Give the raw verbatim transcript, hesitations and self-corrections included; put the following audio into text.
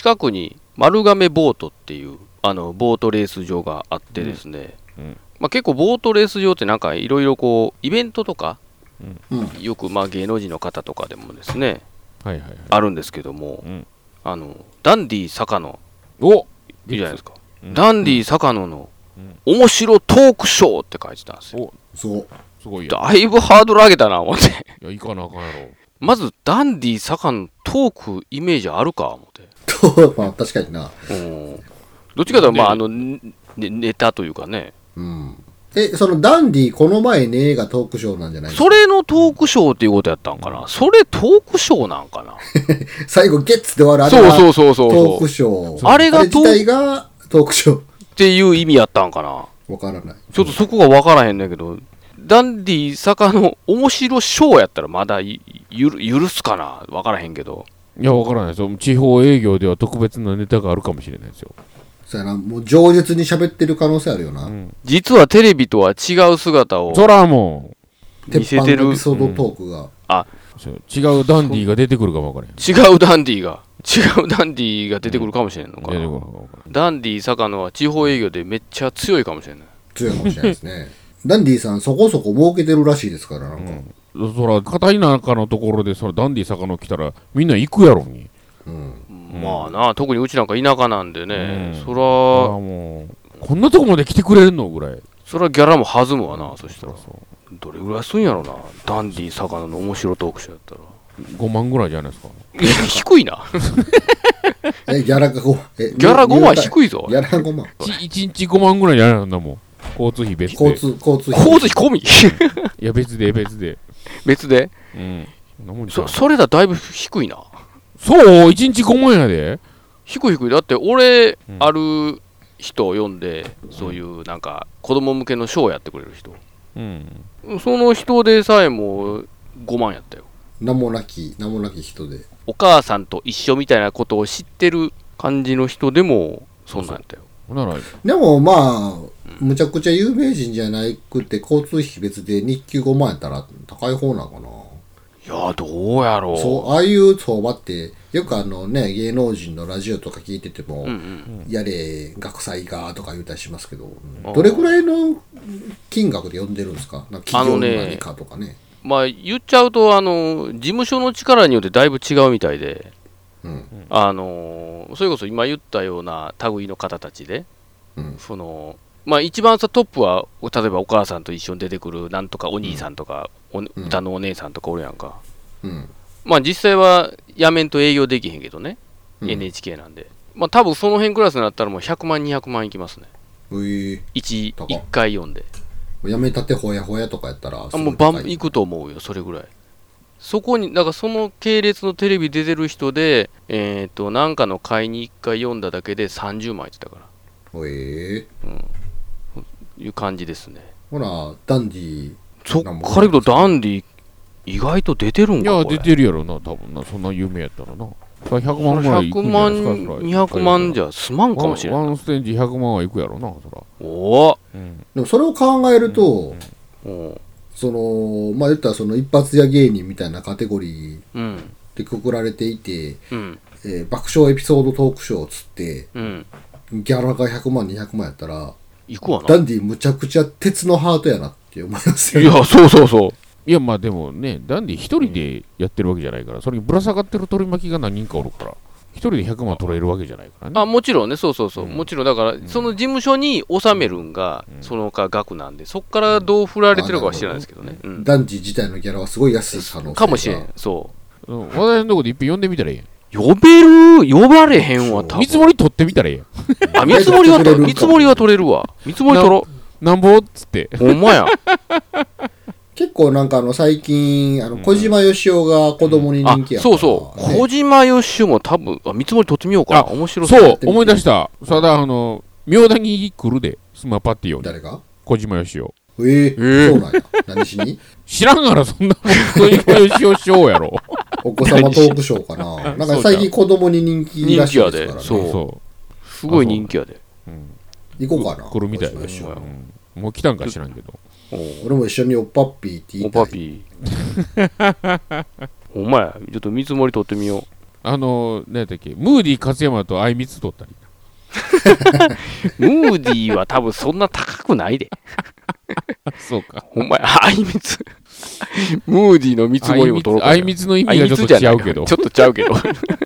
近くに丸亀ボートっていうあのボートレース場があってですね、うんうんまあ、結構ボートレース場ってなんかいろいろこうイベントとか、うん、よくまあ芸能人の方とかでもですね、はいはいはい、あるんですけども、うん、あのダンディ坂野おいいじゃないですか、うん、ダンディ坂野の面白トークショーって書いてたんですよ。そうすごいやだいぶハードル上げたな思っていやいかなあかんやろ。まずダンディ坂野トークイメージあるか思ってまあ確かにな、うん、 どっちかというとまああの、ね、ネタというかね、 うん、えそのダンディこの前ねがトークショーなんじゃないですか。 それのトークショーっていうことやったんかな、うん、それトークショーなんかな最後ゲッツで終わるあれがそうそうそうそうトークショーあれがトーク自体がトークショーっていう意味やったんかなわからない。 ちょっとそこがわからへんねんけど、ダンディ坂の面白ショーやったらまだゆる許すかなわからへんけど。 いやわからないですよ。地方営業では特別なネタがあるかもしれないですよ。 そうやな、もう饒舌に喋ってる可能性あるよな、うん、 実はテレビとは違う姿をそらもう見せてるエピソードトークが、うん、 あ違うダンディが出てくるかもわからへん。 違うダンディが違うダンディが出てくるかもしれんのかな、うん、ダンディ坂野は地方営業でめっちゃ強いかもしれない。 強いかもしれないですねダンディさんそこそこ儲けてるらしいですからなんか、 うん、そら片田舎のところでそのダンディ坂野来たらみんな行くやろに、 うん、まあな特にうちなんか田舎なんでね、うん、そらもうこんなとこまで来てくれるのぐらいそらギャラも弾むわな、うん、そしたらそうどれぐらいすんやろなダンディ坂野の面白トークショーやったらごまんぐらいじゃないですか。 いや低いなえギャラがごまんえギャラごまん低いぞ。 ギャラごまんいちにちごまんぐらいじゃないのもう交通費別で交通交通費交通費込みいや別で別で別で、うん、そ, それだだいぶ低いな。 そういちにちごまんやで低い低い。だって俺、うん、ある人を呼んでそういうなんか子供向けのショーやってくれる人、うん、その人でさえもごまんやったよ。 名もなき名もなき人でお母さんと一緒みたいなことを知ってる感じの人でもそんなんやったよ。 でもまあむちゃくちゃ有名人じゃなくて交通費別で日給ごまんやったら高い方なのかな。 いやどうやろう。 そうああいう相場ってよくあのね芸能人のラジオとか聞いてても、うんうん、やれ学祭がとか言ったりしますけど、うん、どれくらいの金額で呼んでるんですか。なんか企業の何かとかね。 まあ言っちゃうとあの事務所の力によってだいぶ違うみたいで、うん、あのそれこそ今言ったような類の方たちで、うん、そのまあ一番さトップは例えばお母さんと一緒に出てくるなんとかお兄さんとか、うん、歌のお姉さんとかおるやんか、うん、まあ実際はやめんと営業できへんけどね、うん、エヌエイチケー なんでまあ多分その辺クラスになったらもうひゃくまんにひゃくまんいきますね。えー、1, いっかい読んでやめたてほやほやとかやったらあもうバンいくと思うよ。それぐらいそこにだからその系列のテレビ出てる人でえっ、ー、となんかの会にいっかい読んだだけでさんじゅうまんいってたから。ええー、うんいう感じですね。 ほらダンディそっからいくとダンディ意外と出てるんか。 いや出てるやろな多分なそんな有名やったらなひゃくまんぐらいいくんじゃないですか。ひゃくまんにひゃくまんじゃすまんかもしれない。 ワンステージひゃくまんはいくやろなそら。 おお、 うん、でもそれを考えると、うんうん、そのまあ言ったらその一発屋芸人みたいなカテゴリーでくくられていて、うんえー、爆笑エピソードトークショーつって、うん、ギャラがひゃくまんにひゃくまんやったらいくわな。 ダンディむちゃくちゃ鉄のハートやなって思いますよ。 いやそうそうそう。 いやまあでもねダンディ一人でやってるわけじゃないから、それにぶら下がってる取り巻きが何人かおるから一人でひゃくまん取れるわけじゃないからね。 あもちろんねそうそうそう、うん、もちろんだから、うん、その事務所に納めるんが、うん、そのか額なんでそこからどう振られてるかは知らないですけどね、うん、 ダンディ自体のギャラはすごい安い可能性かもしれん。そう、 うん、話題のとこで一品呼んでみたらいいやん。 呼べる呼ばれへんわ多分。 見積もり取ってみたらいいやん。 あ見積もりは見積もりは取れるわ。見積もり取ろうなんぼっつってほんまや結構なんかあの最近あの小島よしおが子供に人気やから、 うん、そうそう、ね、小島よしおも多分あ見積もり取ってみようかな。面白そう。そう思い出した。それだあの妙だに来るでスマパティオ。 誰が？ 小島よしお。 えー、えー、そうなんや。何しに？ 知らんがらそんなもん小島よしおショーやろ。 お子様トークショーかな。なんか最近子供に人気らしいですからね。 そうそうすごい人気やで、うん、 行こうかな。 来るみたいな、うん、もう来たんか知らんけど俺も一緒におっぱっぴーって言いたい。 おっぱっぴーお前ちょっと見積もり取ってみよあの何やったっけムーディ勝山とあいみつ取ったりムーディーは多分そんな高くないでそうかほんまやあいみつムーディーの見積もりを取ろうかあいみつの意味がちょっと違うけどちょっとちゃうけど